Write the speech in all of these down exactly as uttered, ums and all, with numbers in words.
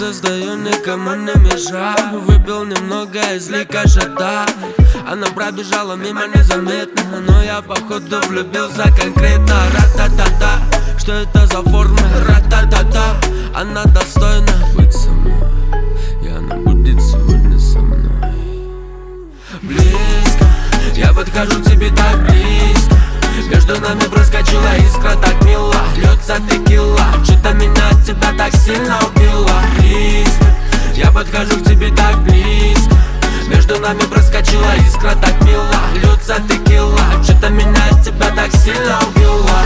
создаю, никому не мешаю. Выпил немного из ликошата. Она пробежала мимо незаметно, но я походу влюбился конкретно. Ра-та-та-та, что это за форма? Ра-та-та-та, она достойна быть со мной, и она будет сегодня со мной. Близко, я подхожу к тебе так близко. Между нами проскочила искра, так мило. Льется текила, что-то меня от тебя так сильно убило. Близко, я подхожу к тебе так близко. Между нами проскочила искра, так мило. Льется текила, что-то меня от тебя так сильно убило.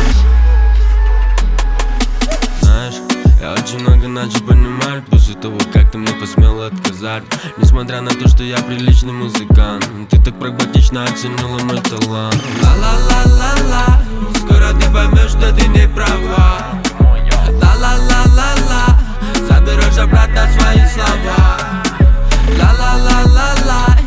Знаешь, я очень много начал понимать после того, как ты мне посмела отказать. Несмотря на то, что я приличный музыкант, ты так прагматично оценила мой талант. Ла-ла-ла-ла-ла, скоро ты поймешь, что ты не права. Ла-ла-ла-ла-ла, заберешь обратно свои слова. Ла-ла-ла-ла-ла,